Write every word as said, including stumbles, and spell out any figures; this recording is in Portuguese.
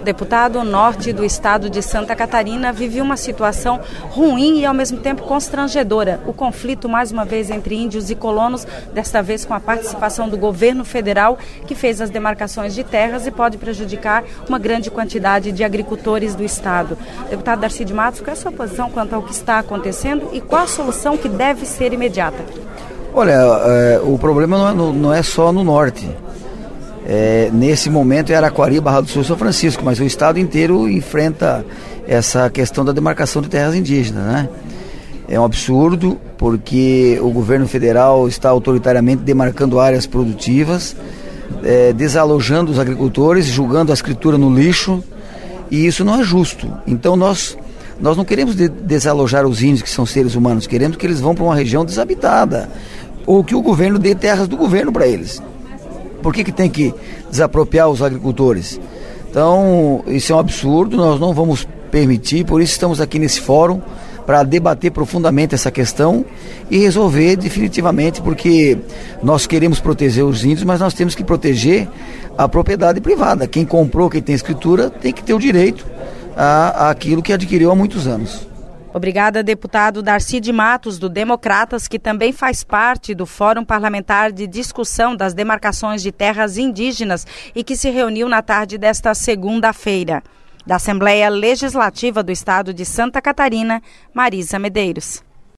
Deputado, o norte do estado de Santa Catarina vive uma situação ruim e ao mesmo tempo constrangedora. O conflito, mais uma vez, entre índios e colonos, desta vez com a participação do governo federal, que fez as demarcações de terras e pode prejudicar uma grande quantidade de agricultores do estado. Deputado Darcy de Matos, qual é a sua posição quanto ao que está acontecendo e qual a solução que deve ser imediata? Olha, é, o problema não é, no, não é só no norte. É, nesse momento é Araquari, Barra do Sul e São Francisco, mas o estado inteiro enfrenta essa questão da demarcação de terras indígenas, né? É um absurdo, porque o governo federal está autoritariamente demarcando áreas produtivas, é, desalojando os agricultores, jogando a escritura no lixo, e isso não é justo. Então nós, nós não queremos de, desalojar os índios, que são seres humanos, queremos que eles vão para uma região desabitada, ou que o governo dê terras do governo para eles. Por que que tem que desapropriar os agricultores? Então, isso é um absurdo, nós não vamos permitir, por isso estamos aqui nesse fórum para debater profundamente essa questão e resolver definitivamente, porque nós queremos proteger os índios, mas nós temos que proteger a propriedade privada. Quem comprou, quem tem escritura, tem que ter o direito a, a aquilo que adquiriu há muitos anos. Obrigada, deputado Darcy de Matos, do Democratas, que também faz parte do Fórum Parlamentar de Discussão das Demarcações de Terras Indígenas e que se reuniu na tarde desta segunda-feira. Da Assembleia Legislativa do Estado de Santa Catarina, Marisa Medeiros.